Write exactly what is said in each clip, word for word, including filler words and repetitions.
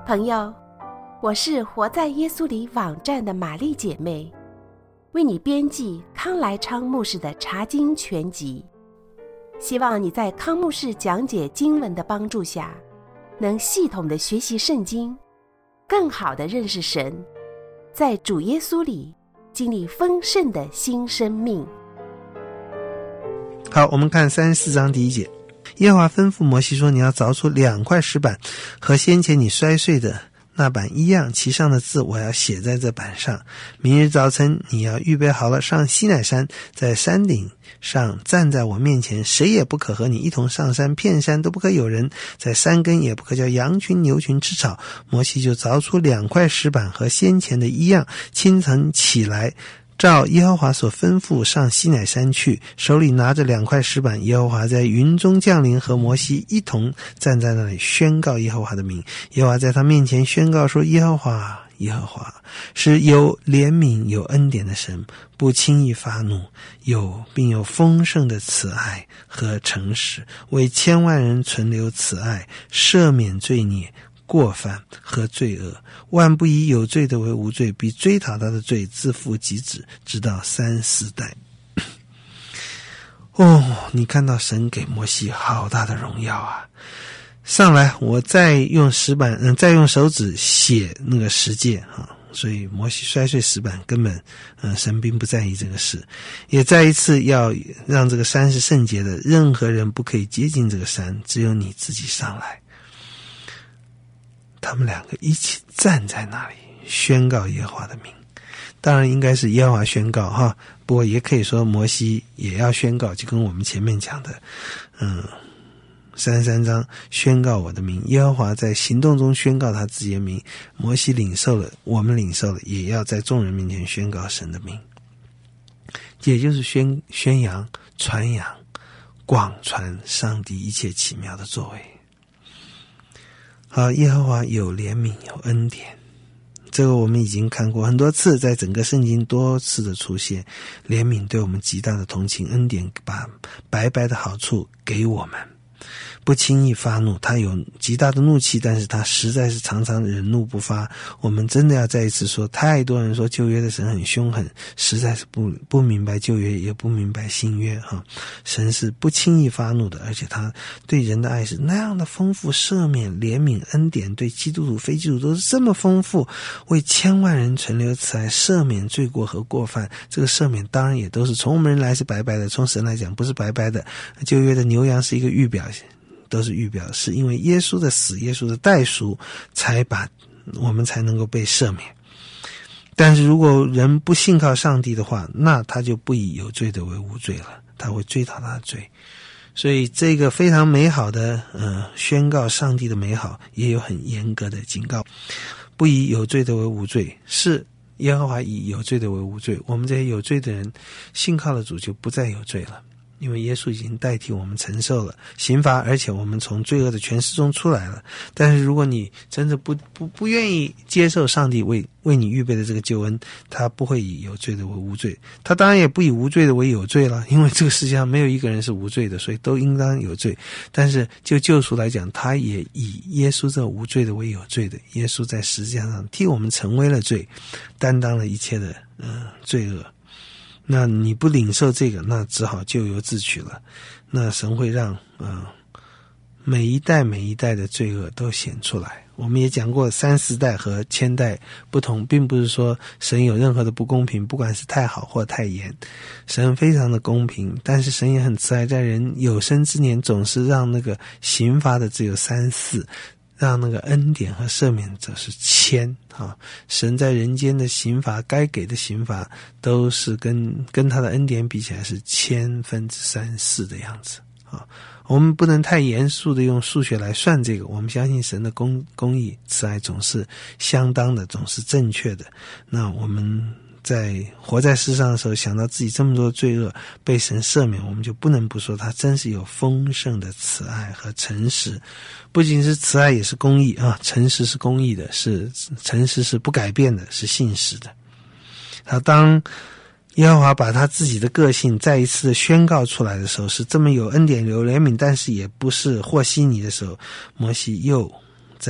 朋友，我是活在耶稣里网站的玛丽姐妹，为你编辑康来昌牧师的查经全集，希望你在康牧师讲解经文的帮助下，能系统的学习圣经，更好的认识神，在主耶稣里经历丰盛的新生命。 好，我们看三十四章第一节。耶和华吩咐摩西说，你要凿出两块石板，和先前你摔碎的那板一样，其上的字我要写在这板上。明日早晨你要预备好了，上西乃山，在山顶上站在我面前，谁也不可和你一同上山，遍山都不可有人，在山根也不可叫羊群牛群吃草。摩西就凿出两块石板，和先前的一样，清晨起来，照耶和华所吩咐上西乃山去，手里拿着两块石板。耶和华在云中降临，和摩西一同站在那里，宣告耶和华的名。耶和华在他面前宣告说，耶和华耶和华是有怜悯有恩典的神，不轻易发怒，有并有丰盛的慈爱和诚实，为千万人存留慈爱，赦免罪孽过犯和罪恶，万不以有罪的为无罪，必追讨他的罪，自负及子，直到三四代。哦，你看到神给摩西好大的荣耀啊！上来，我再用石板，嗯，再用手指写那个十诫啊。所以摩西摔碎石板，根本，嗯，神并不在意这个事，也再一次要让这个山是圣洁的，任何人不可以接近这个山，只有你自己上来。他们两个一起站在那里，宣告耶和华的名。当然应该是耶和华宣告哈，不过也可以说摩西也要宣告，就跟我们前面讲的，嗯，三十三章宣告我的名。耶和华在行动中宣告他自己的名，摩西领受了，我们领受了，也要在众人面前宣告神的名，也就是宣宣扬、传扬、广传上帝一切奇妙的作为。好，耶和华有怜悯有恩典，这个我们已经看过很多次，在整个圣经多次的出现。怜悯对我们极大的同情，恩典把白白的好处给我们，不轻易发怒，他有极大的怒气，但是他实在是常常忍怒不发。我们真的要再一次说，太多人说旧约的神很凶狠，实在是不不明白旧约，也不明白新约哈。神是不轻易发怒的，而且他对人的爱是那样的丰富，赦免、怜悯、恩典，对基督徒、非基督徒都是这么丰富，为千万人存留慈爱，赦免罪过和过犯。这个赦免当然也都是从我们人来是白白的，从神来讲不是白白的。旧约的牛羊是一个预表，都是预表，是因为耶稣的死，耶稣的代赎，才把我们才能够被赦免。但是如果人不信靠上帝的话，那他就不以有罪的为无罪了，他会追讨他的罪。所以这个非常美好的呃宣告上帝的美好，也有很严格的警告，不以有罪的为无罪，是耶和华以有罪的为无罪。我们这些有罪的人信靠了主，就不再有罪了，因为耶稣已经代替我们承受了刑罚，而且我们从罪恶的权势中出来了。但是如果你真的不不不愿意接受上帝为为你预备的这个救恩，他不会以有罪的为无罪，他当然也不以无罪的为有罪了，因为这个世界上没有一个人是无罪的，所以都应当有罪。但是就救赎来讲，他也以耶稣这无罪的为有罪的。耶稣在十字架上替我们成为了罪，担当了一切的呃罪恶。那你不领受这个，那只好咎由自取了。那神会让呃每一代每一代的罪恶都显出来。我们也讲过三十代和千代不同，并不是说神有任何的不公平，不管是太好或太严，神非常的公平，但是神也很慈爱，在人有生之年总是让那个刑罚的只有三四，让那个恩典和赦免者是千啊！神在人间的刑罚，该给的刑罚都是跟跟他的恩典比起来是千分之三四的样子啊！我们不能太严肃的用数学来算这个，我们相信神的公公义慈爱总是相当的，总是正确的。那我们在活在世上的时候，想到自己这么多罪恶被神赦免，我们就不能不说他真是有丰盛的慈爱和诚实。不仅是慈爱，也是公义啊！诚实是公义的，是诚实是不改变的，是信实的。好，当耶和华把他自己的个性再一次的宣告出来的时候，是这么有恩典有怜悯，但是也不是和稀泥的时候，摩西又在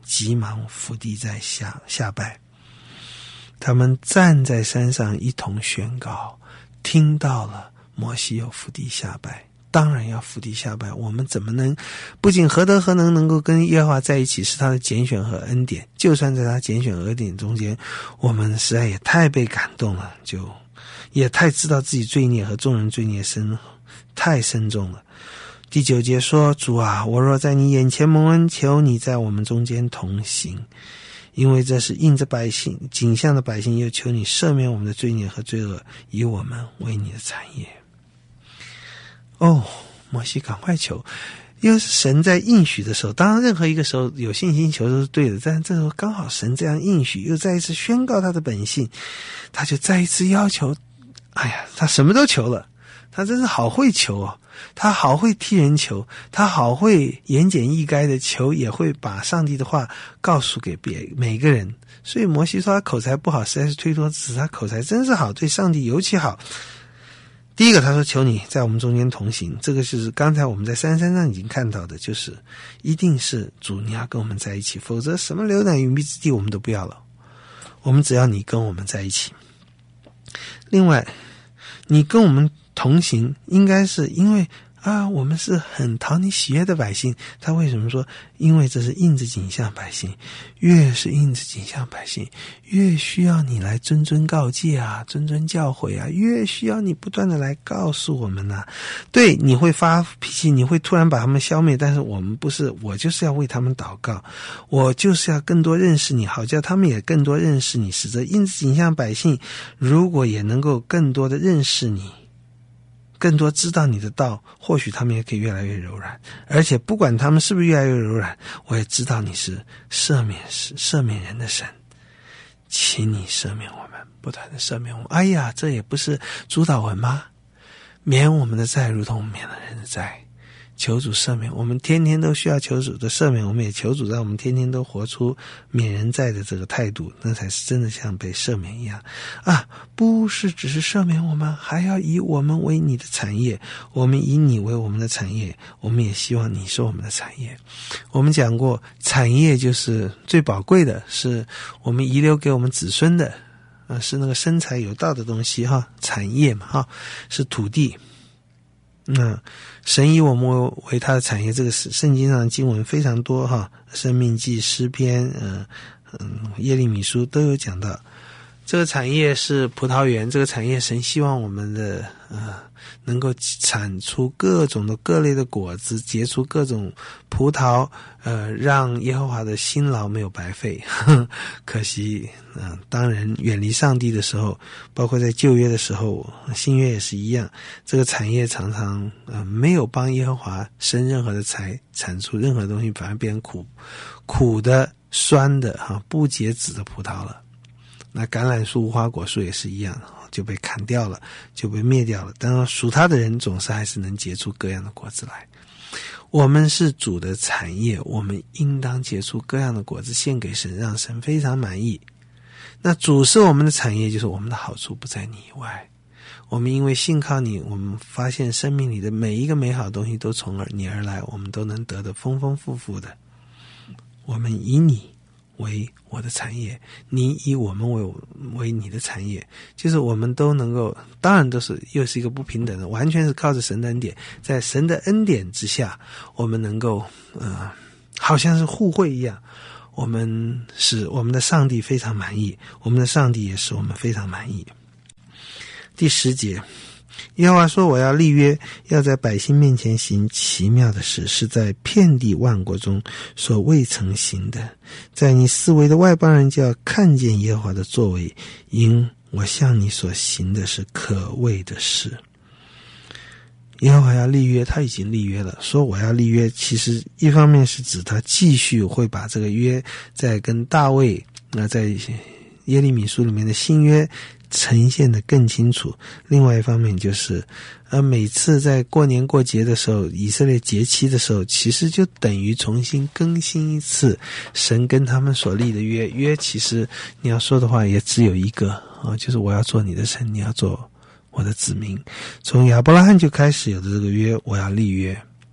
急忙伏地在下下拜。他们站在山上一同宣告，听到了摩西有伏地下拜，当然要伏地下拜。我们怎么能不仅何德何能能够跟耶和华在一起，是他的拣选和恩典，就算在他拣选恩典中间，我们实在也太被感动了，就也太知道自己罪孽和众人罪孽深太深重了。第九节说，主啊，我若在你眼前蒙恩，求你在我们中间同行，因为这是印着百姓景象的百姓，又求你赦免我们的罪孽和罪恶，以我们为你的产业。哦，摩西赶快求，因为神在应许的时候，当然任何一个时候有信心求都是对的，但是这时候刚好神这样应许，又再一次宣告他的本性，他就再一次要求，哎呀，他什么都求了，他真是好会求哦，他好会替人求，他好会言简意赅的求，也会把上帝的话告诉给别每个人。所以摩西说他口才不好，实在是推脱，只是他口才真是好，对上帝尤其好。第一个他说求你在我们中间同行，这个就是刚才我们在山山上已经看到的，就是一定是主你要跟我们在一起，否则什么流奶与蜜之地我们都不要了，我们只要你跟我们在一起。另外你跟我们同行，应该是因为啊，我们是很讨你喜悦的百姓。他为什么说？因为这是印着景象百姓，越是印着景象百姓，越需要你来谆谆告诫啊，谆谆教诲啊，越需要你不断的来告诉我们啊。对，你会发脾气，你会突然把他们消灭，但是我们不是，我就是要为他们祷告，我就是要更多认识你，好叫他们也更多认识你，使得印着景象百姓如果也能够更多的认识你，更多知道你的道，或许他们也可以越来越柔软。而且不管他们是不是越来越柔软，我也知道你是赦免赦免人的神，请你赦免我们，不断的赦免我们。哎呀，这也不是主祷文吗？免我们的债如同免了人的债，求主赦免。我们天天都需要求主的赦免，我们也求主让我们天天都活出免人债的这个态度，那才是真的像被赦免一样啊！不是只是赦免我们，还要以我们为你的产业，我们以你为我们的产业，我们也希望你是我们的产业。我们讲过，产业就是最宝贵的，是我们遗留给我们子孙的啊，是那个生财有道的东西哈，产业嘛哈，是土地。那神以我们为他的产业，这个圣经上的经文非常多哈，生命记、诗篇、嗯嗯、耶利米书都有讲到。这个产业是葡萄园，这个产业神希望我们的呃能够产出各种的各类的果子，结出各种葡萄，呃让耶和华的辛劳没有白费。呵呵可惜嗯、呃，当人远离上帝的时候，包括在旧约的时候，新约也是一样，这个产业常常呃没有帮耶和华生任何的财，产出任何东西，反而变成苦苦的、酸的哈、啊、不结籽的葡萄了。那橄榄树、无花果树也是一样，就被砍掉了，就被灭掉了。当然属他的人总是还是能结出各样的果子来。我们是主的产业，我们应当结出各样的果子献给神，让神非常满意。那主是我们的产业，就是我们的好处不在你以外。我们因为信靠你，我们发现生命里的每一个美好的东西都从你而来，我们都能得得丰丰富富的。我们以你为我的产业，你以我们为为你的产业，就是我们都能够，当然都是又是一个不平等的，完全是靠着神的恩典，在神的恩典之下，我们能够呃，好像是互惠一样，我们使我们的上帝非常满意，我们的上帝也使我们非常满意。第十节，耶和华说，我要立约，要在百姓面前行奇妙的事，是在遍地万国中所未曾行的。在你四围的外邦人就要看见耶和华的作为，因我向你所行的是可畏的事。耶和华要立约，他已经立约了，说我要立约，其实一方面是指他继续会把这个约在跟大卫那在耶利米书里面的新约呈现得更清楚，另外一方面就是呃，每次在过年过节的时候，以色列节期的时候，其实就等于重新更新一次神跟他们所立的约。约其实你要说的话也只有一个啊，就是我要做你的神，你要做我的子民。从亚伯拉罕就开始有的这个约，我要立约，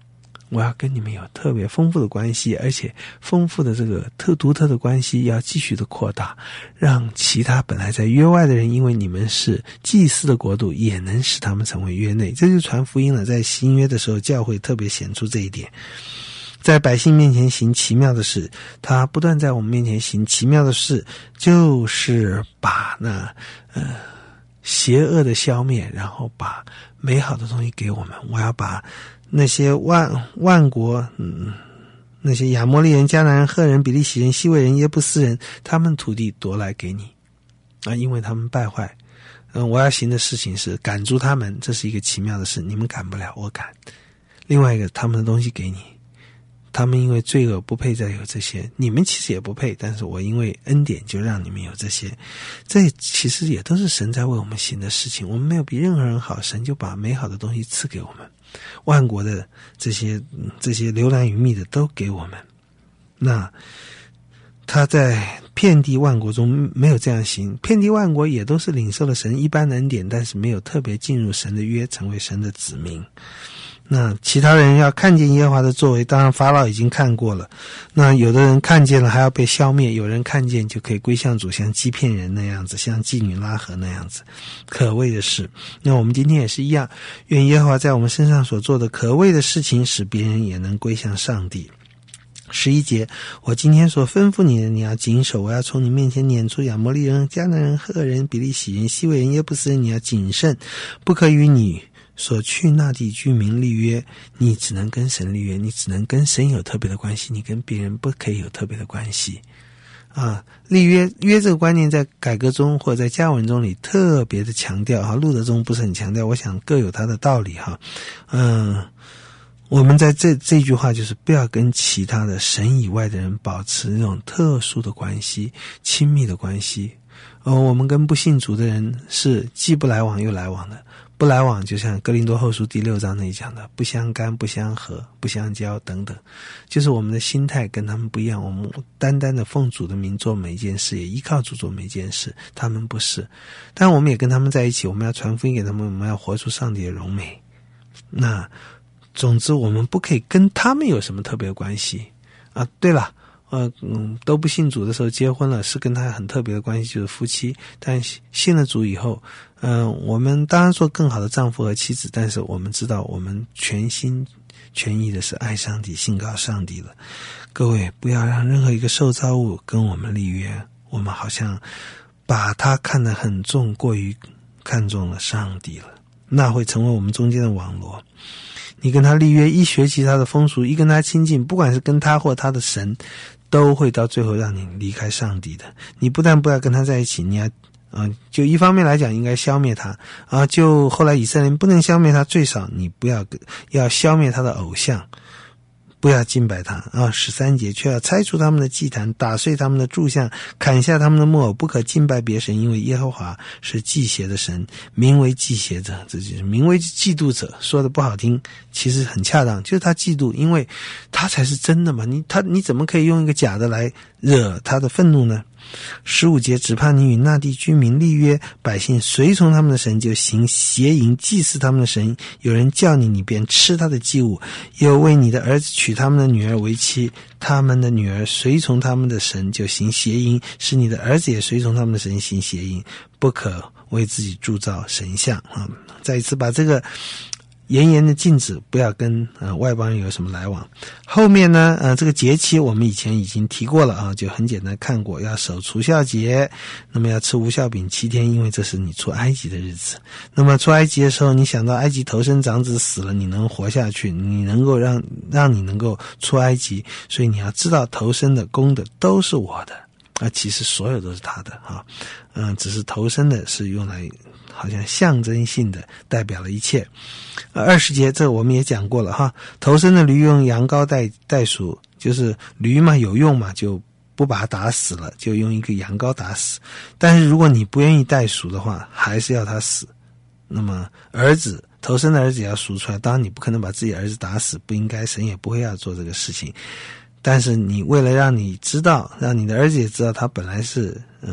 我要跟你们有特别丰富的关系，而且丰富的这个特独特的关系要继续的扩大，让其他本来在约外的人，因为你们是祭司的国度，也能使他们成为约内。这就是传福音了。在新约的时候，教会特别显出这一点，在百姓面前行奇妙的事，他不断在我们面前行奇妙的事，就是把那呃邪恶的消灭，然后把美好的东西给我们。我要把那些万万国，嗯，那些亚摩利人、迦南人、赫人、比利洗人、西魏人、耶布斯人，他们土地夺来给你啊，因为他们败坏。嗯，我要行的事情是赶逐他们，这是一个奇妙的事，你们赶不了，我赶。另外一个，他们的东西给你，他们因为罪恶不配再有这些，你们其实也不配，但是我因为恩典就让你们有这些。这其实也都是神在为我们行的事情，我们没有比任何人好，神就把美好的东西赐给我们，万国的这些这些流兰与蜜的都给我们。那他在遍地万国中没有这样行，遍地万国也都是领受了神一般的恩典，但是没有特别进入神的约，成为神的子民。那其他人要看见耶和华的作为，当然法老已经看过了，那有的人看见了还要被消灭，有人看见就可以归向主，像欺骗人那样子，像妓女拉合那样子，可畏的事。那我们今天也是一样，愿耶和华在我们身上所做的可畏的事情，使别人也能归向上帝。十一节，我今天所吩咐你的，你要谨守，我要从你面前撵出亚摩利人、迦南人、赫人、比利洗人、西魏人、耶布斯人，你要谨慎，不可与你所去那地居民立约。你只能跟神立约，你只能跟神有特别的关系，你跟别人不可以有特别的关系啊。立约约这个观念在改革中或者在加文中里特别的强调哈，路德中不是很强调，我想各有它的道理哈。嗯，我们在这这句话就是不要跟其他的神以外的人保持那种特殊的关系、亲密的关系。而我们跟不信主的人是既不来往又来往的。不来往就像哥林多后书第六章那里讲的，不相干、不相合、不相交等等，就是我们的心态跟他们不一样。我们单单的奉主的名做每一件事，也依靠主做每一件事，他们不是。但我们也跟他们在一起，我们要传福音给他们，我们要活出上帝的荣美。那总之我们不可以跟他们有什么特别的关系啊。对了，呃嗯，都不信主的时候结婚了，是跟他很特别的关系，就是夫妻。但信了主以后，嗯、呃，我们当然做更好的丈夫和妻子，但是我们知道我们全心全意的是爱上帝、信靠上帝了。各位，不要让任何一个受造物跟我们立约，我们好像把他看得很重，过于看重了上帝了，那会成为我们中间的网罗。你跟他立约，一学习他的风俗，一跟他亲近，不管是跟他或他的神，都会到最后让你离开上帝的。你不但不要跟他在一起，你要啊、呃，就一方面来讲应该消灭他啊、呃，就后来以色列人不能消灭他，最少你不要要消灭他的偶像，不要敬拜他啊。十三节，却要拆除他们的祭坛，打碎他们的柱像，砍下他们的木偶，不可敬拜别神，因为耶和华是忌邪的神，名为忌邪者，这就是名为嫉妒者。说的不好听，其实很恰当，就是他嫉妒，因为他才是真的嘛。你他你怎么可以用一个假的来惹他的愤怒呢？十五节，只怕你与那地居民立约，百姓随从他们的神，就行邪淫，祭祀他们的神。有人叫你，你便吃他的祭物；又为你的儿子娶他们的女儿为妻，他们的女儿随从他们的神，就行邪淫，使你的儿子也随从他们的神行邪淫。不可为自己铸造神像啊！再一次把这个严严的禁止，不要跟呃外邦人有什么来往。后面呢，呃，这个节期我们以前已经提过了啊，就很简单看过，要守除酵节，那么要吃无酵饼七天，因为这是你出埃及的日子。那么出埃及的时候，你想到埃及头生长子死了，你能活下去，你能够让让你能够出埃及，所以你要知道头生的公的都是我的啊，其实所有都是他的啊，嗯、呃，只是头生的是用来好像象征性的代表了一切。二十节这我们也讲过了哈，头生的驴用羊羔代代赎，就是驴嘛有用嘛，就不把它打死了，就用一个羊羔打死。但是如果你不愿意代赎的话，还是要他死。那么儿子头生的儿子也要赎出来，当然你不可能把自己儿子打死，不应该，神也不会要做这个事情。但是你为了让你知道，让你的儿子也知道他本来是嗯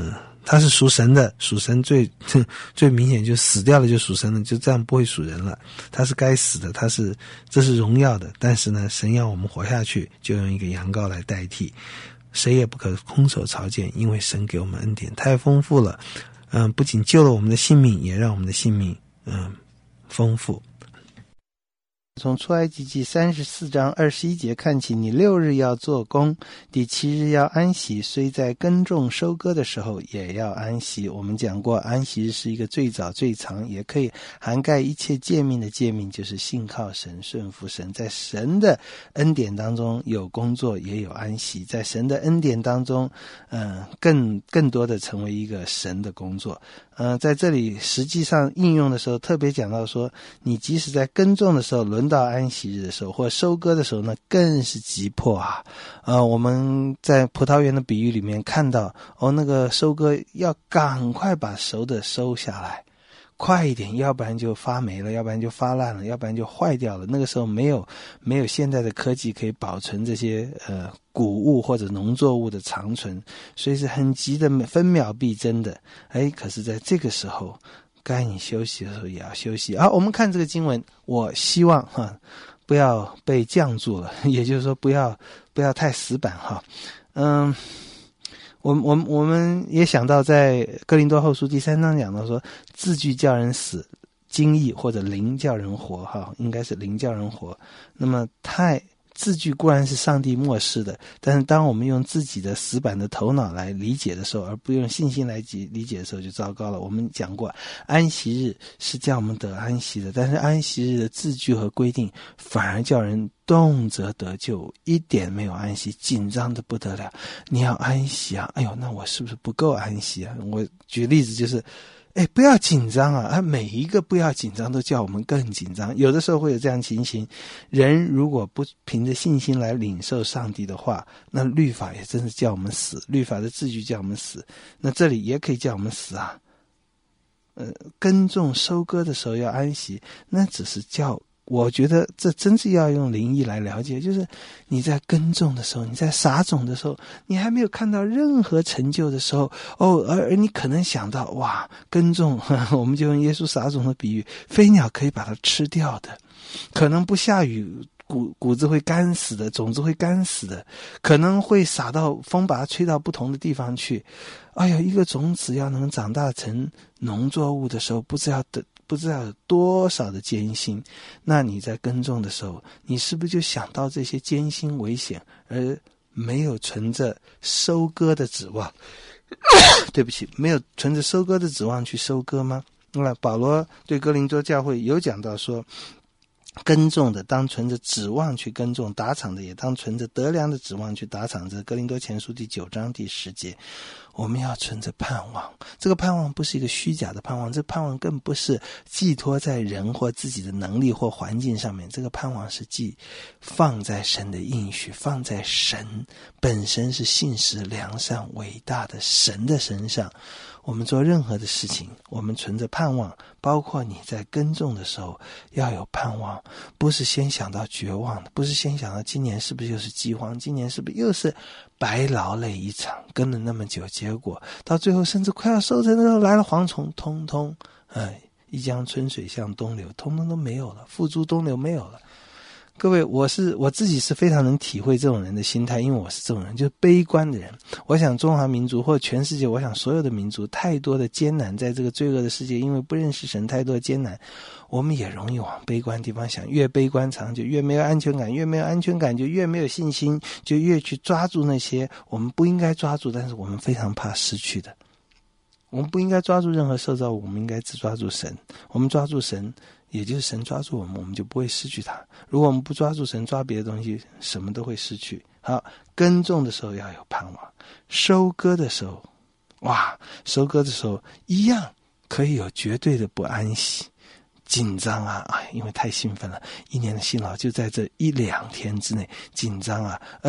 它是属神的，属神最最明显就死掉了就属神了，就这样不会属人了。它是该死的，它是这是荣耀的，但是呢，神要我们活下去，就用一个羊羔来代替。谁也不可空手朝见，因为神给我们恩典太丰富了，嗯、呃，不仅救了我们的性命，也让我们的性命嗯、呃、丰富。 从出埃及记三十四章二十一节看起，你六日要做工，第七日要安息，虽在耕种收割的时候也要安息。我们讲过，安息日是一个最早最长，也可以涵盖一切诫命的诫命，就是信靠神，顺服神。在神的恩典当中有工作也有安息，在神的恩典当中嗯、呃，更更多的成为一个神的工作。嗯、呃，在这里实际上应用的时候特别讲到说，你即使在耕种的时候，轮到安息日的时候，或收割的时候呢，更是急迫啊！呃，我们在葡萄园的比喻里面看到，哦，那个收割要赶快把熟的收下来，快一点，要不然就发霉了，要不然就发烂了，要不然就坏掉了。那个时候没有没有现在的科技可以保存这些呃谷物或者农作物的长存，所以是很急的，分秒必争的。哎，可是在这个时候，该你休息的时候也要休息啊。我们看这个经文，我希望哈不要被降住了，也就是说不要不要太死板哈。嗯，我我我们也想到在哥林多后书第三章讲到说，字句叫人死，经意或者灵叫人活哈，应该是灵叫人活。那么太字句固然是上帝默示的，但是当我们用自己的死板的头脑来理解的时候，而不用信心来理解的时候，就糟糕了。我们讲过，安息日是叫我们得安息的，但是安息日的字句和规定反而叫人动辄得救，一点没有安息，紧张的不得了。你要安息啊，哎呦，那我是不是不够安息啊？我举例子就是哎，不要紧张啊！啊，每一个不要紧张都叫我们更紧张。有的时候会有这样情形，人如果不凭着信心来领受上帝的话，那律法也真是叫我们死，律法的字句叫我们死。那这里也可以叫我们死啊。呃，耕种收割的时候要安息，那只是叫。我觉得这真是要用灵意来了解，就是你在耕种的时候，你在撒种的时候，你还没有看到任何成就的时候，哦，而而你可能想到，哇，耕种，呵呵我们就用耶稣撒种的比喻，飞鸟可以把它吃掉的，可能不下雨，谷谷子会干死的，种子会干死的，可能会撒到风把它吹到不同的地方去。哎呀，一个种子要能长大成农作物的时候，不知道的。不知道有多少的艰辛，那你在耕种的时候，你是不是就想到这些艰辛危险，而没有存着收割的指望？对不起，没有存着收割的指望去收割吗？那保罗对哥林多教会有讲到说，耕种的当存着指望去耕种，打场的也当存着得粮的指望去打场。这哥林多前书第九章第十节，我们要存着盼望。这个盼望不是一个虚假的盼望，这盼望更不是寄托在人或自己的能力或环境上面，这个盼望是寄放在神的应许，放在神本身是信实良善伟大的神的身上。我们做任何的事情，我们存着盼望，包括你在耕种的时候要有盼望，不是先想到绝望的，不是先想到今年是不是又是饥荒，今年是不是又是白劳累一场，跟了那么久，结果到最后甚至快要收成的时候来了蝗虫，通通哎，一江春水向东流，通通都没有了，付诸东流没有了。各位，我是我自己是非常能体会这种人的心态，因为我是这种人，就是悲观的人。我想中华民族或者全世界，我想所有的民族，太多的艰难，在这个罪恶的世界，因为不认识神，太多的艰难，我们也容易往悲观的地方想，越悲观常就越没有安全感，越没有安全感就越没有信心，就越去抓住那些我们不应该抓住，但是我们非常怕失去的。我们不应该抓住任何受造物，我们应该只抓住神。我们抓住神，也就是神抓住我们，我们就不会失去它。如果我们不抓住神，抓别的东西，什么都会失去。好，耕种的时候要有盼望，收割的时候，哇，收割的时候一样可以有绝对的不安息、紧张啊！哎，因为太兴奋了，一年的辛劳就在这一两天之内紧张啊！哎，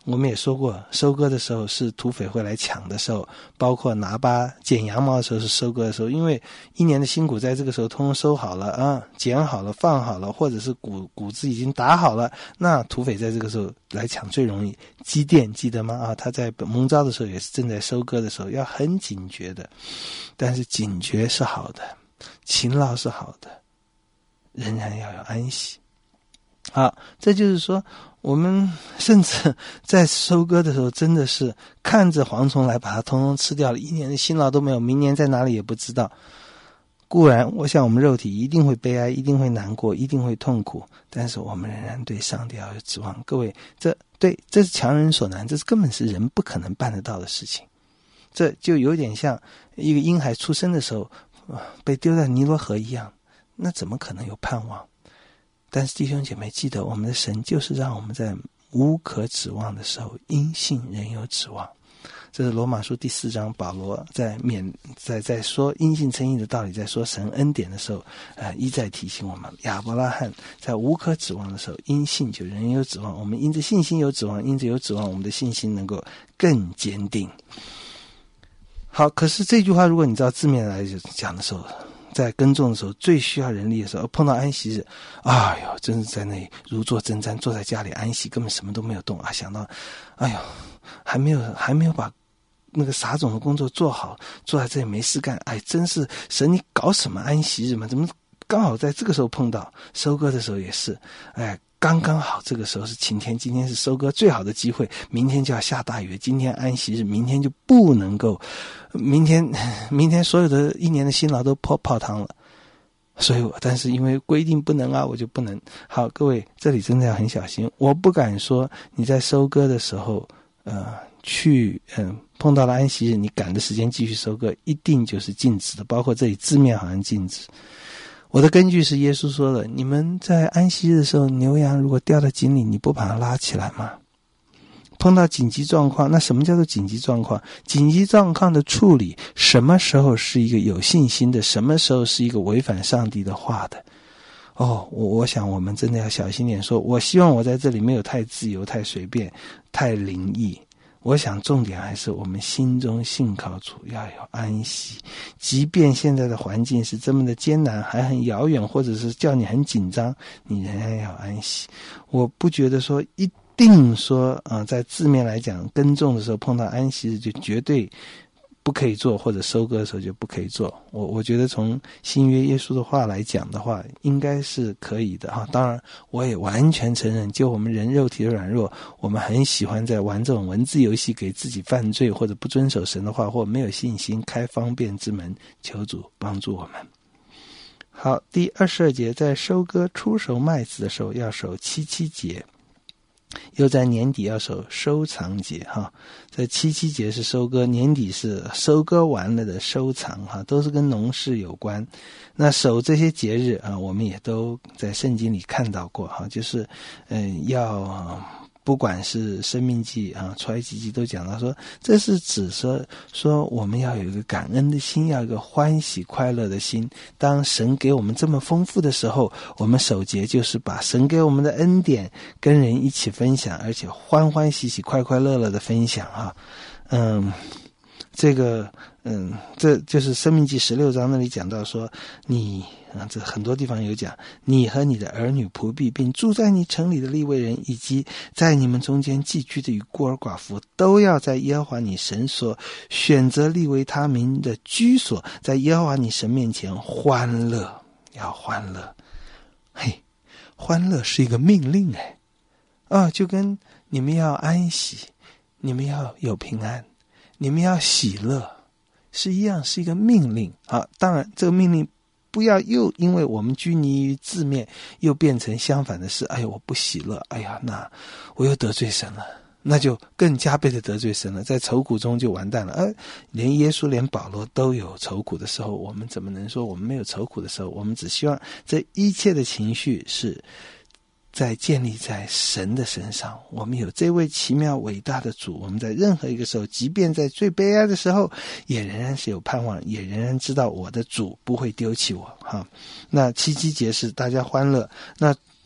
我们也说过，收割的时候是土匪会来抢的时候，包括拿巴剪羊毛的时候是收割的时候，因为一年的辛苦在这个时候通通收好了啊，剪好了放好了，或者是谷谷子已经打好了，那土匪在这个时候来抢最容易。基甸记得吗？啊，他在蒙召的时候也是正在收割的时候，要很警觉的。但是警觉是好的，勤劳是好的，仍然要有安息。好，这就是说我们甚至在收割的时候真的是看着蝗虫来把它通通吃掉了，一年的辛劳都没有，明年在哪里也不知道。固然我想我们肉体一定会悲哀，一定会难过，一定会痛苦，但是我们仍然对上帝要有指望。各位，这对这是强人所难，这是根本是人不可能办得到的事情。这就有点像一个婴孩出生的时候、呃、被丢在尼罗河一样，那怎么可能有盼望？但是弟兄姐妹记得，我们的神就是让我们在无可指望的时候因信仍有指望。这是罗马书第四章，保罗在勉在在说因信称义的道理，在说神恩典的时候，呃，一再提醒我们，亚伯拉罕在无可指望的时候，因信就仍有指望。我们因着信心有指望，因着有指望，我们的信心能够更坚定。好，可是这句话如果你照字面来讲的时候，在耕种的时候最需要人力的时候，碰到安息日，哎呦，真是在那里如坐针毡，坐在家里安息，根本什么都没有动啊！想到，哎呦，还没有还没有把那个撒种的工作做好，坐在这里没事干，哎，真是神，你搞什么安息日嘛？怎么刚好在这个时候碰到？收割的时候也是，哎，刚刚好这个时候是晴天，今天是收割最好的机会，明天就要下大雨，今天安息日，明天就不能够，明天明天所有的一年的辛劳都泡泡汤了。所以但是因为规定不能啊，我就不能。好，各位这里真的要很小心，我不敢说你在收割的时候呃去嗯、呃、碰到了安息日，你赶的时间继续收割一定就是禁止的，包括这里字面好像禁止。我的根据是耶稣说的，你们在安息日的时候，牛羊如果掉到井里，你不把它拉起来吗？碰到紧急状况，那什么叫做紧急状况？紧急状况的处理，什么时候是一个有信心的，什么时候是一个违反上帝的话的？哦，我我想我们真的要小心点说，我希望我在这里没有太自由、太随便、太灵异。我想重点还是我们心中信靠主，要有安息。即便现在的环境是这么的艰难，还很遥远，或者是叫你很紧张，你仍然要安息。我不觉得说一定说啊、呃，在字面来讲，耕种的时候碰到安息日就绝对不可以做，或者收割的时候就不可以做。我我觉得从新约耶稣的话来讲的话，应该是可以的哈。当然，我也完全承认，就我们人肉体的软弱，我们很喜欢在玩这种文字游戏，给自己犯罪或者不遵守神的话，或没有信心开方便之门，求主帮助我们。好，第二十二节，在收割初熟麦子的时候要守七七节。又在年底要守收藏节哈，这七七节是收割，年底是收割完了的收藏哈，都是跟农事有关。那守这些节日啊，我们也都在圣经里看到过哈，就是嗯、呃、要。不管是生命记啊、出埃及记都讲到说，这是指说说我们要有一个感恩的心，要有一个欢喜快乐的心。当神给我们这么丰富的时候，我们守节就是把神给我们的恩典跟人一起分享，而且欢欢喜喜、快快乐乐的分享啊。嗯，这个嗯，这就是生命记十六章那里讲到说，你啊，这很多地方有讲，你和你的儿女仆婢，并住在你城里的利未人，以及在你们中间寄居的与孤儿寡妇，都要在耶和华你神所选择立为他民的居所，在耶和华你神面前欢乐，要欢乐。嘿，欢乐是一个命令哎，啊，就跟你们要安息，你们要有平安，你们要喜乐，是一样，是一个命令啊。当然，这个命令不要又因为我们拘泥于字面，又变成相反的事。哎呀，我不喜乐，哎呀，那我又得罪神了，那就更加倍的得罪神了，在愁苦中就完蛋了。呃，连耶稣连保罗都有愁苦的时候，我们怎么能说我们没有愁苦的时候？我们只希望这一切的情绪是在建立在神的身上，我们有这位奇妙伟大的主，我们在任何一个时候，即便在最悲哀的时候，也仍然是有盼望，也仍然知道我的主不会丢弃我哈。那七七节是大家欢乐，那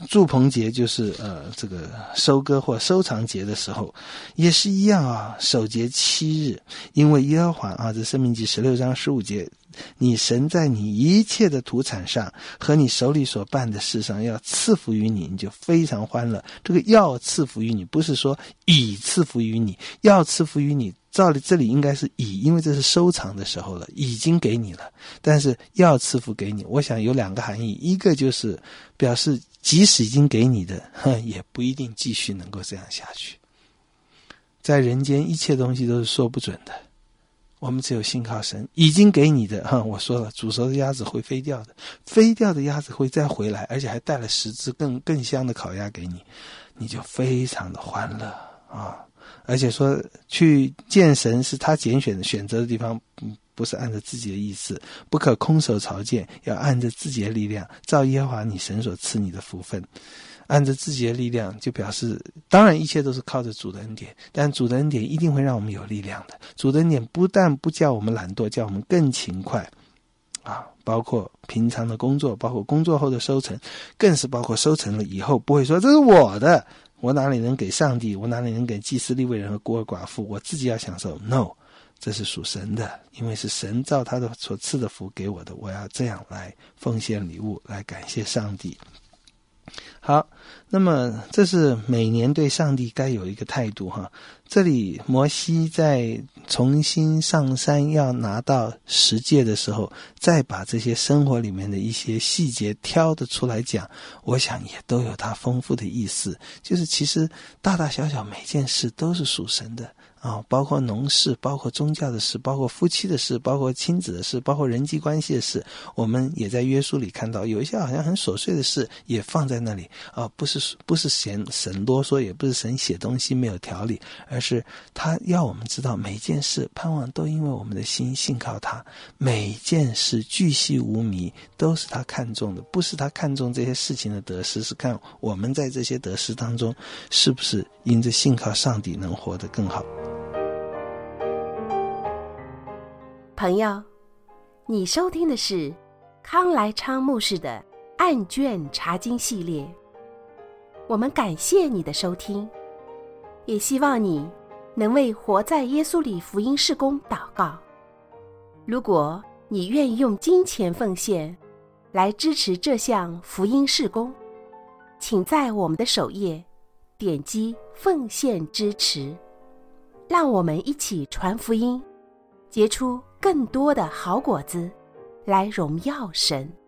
住棚节就是呃这个收割或收藏节的时候，也是一样啊，守节七日，因为耶和华啊，这申命记十六章十五节，你神在你一切的土产上和你手里所办的事上要赐福于你，你就非常欢乐。这个要赐福于你，不是说已赐福于你，要赐福于你，照理这里应该是已，因为这是收藏的时候了，已经给你了，但是要赐福给你，我想有两个含义，一个就是表示即使已经给你的，哼，也不一定继续能够这样下去。在人间一切东西都是说不准的，我们只有信靠神，已经给你的，哼，我说了，煮熟的鸭子会飞掉的，飞掉的鸭子会再回来，而且还带了十只更更香的烤鸭给你，你就非常的欢乐啊！而且说去见神是他拣选的选择的地方，不是按照自己的意思，不可空手朝见，要按照自己的力量，照耶和华你神所赐你的福分。按照自己的力量就表示，当然一切都是靠着主的恩典，但主的恩典一定会让我们有力量的。主的恩典不但不叫我们懒惰，叫我们更勤快啊，包括平常的工作，包括工作后的收成，更是包括收成了以后不会说这是我的，我哪里能给上帝，我哪里能给祭司利未人和孤儿寡妇，我自己要享受。 No， 这是属神的，因为是神照他的所赐的福给我的，我要这样来奉献礼物，来感谢上帝。好，那么这是每年对上帝该有一个态度哈。这里摩西在重新上山要拿到十诫的时候，再把这些生活里面的一些细节挑得出来讲，我想也都有它丰富的意思，就是其实大大小小每件事都是属神的啊，包括农事，包括宗教的事，包括夫妻的事，包括亲子的事，包括人际关系的事，我们也在约书里看到有一些好像很琐碎的事也放在那里啊，不是不是神神啰嗦，也不是神写东西没有条理，而是他要我们知道每件事盼望都因为我们的心信靠他，每件事巨细无迷都是他看重的，不是他看重这些事情的得失，是看我们在这些得失当中是不是因着信靠上帝能活得更好。 朋友，你收听的是康来昌牧师的案卷查经系列，我们感谢你的收听，也希望你能为活在耶稣里福音事工祷告。如果你愿意用金钱奉献来支持这项福音事工，请在我们的首页点击奉献支持，让我们一起传福音，结出更多的好果子，来荣耀神。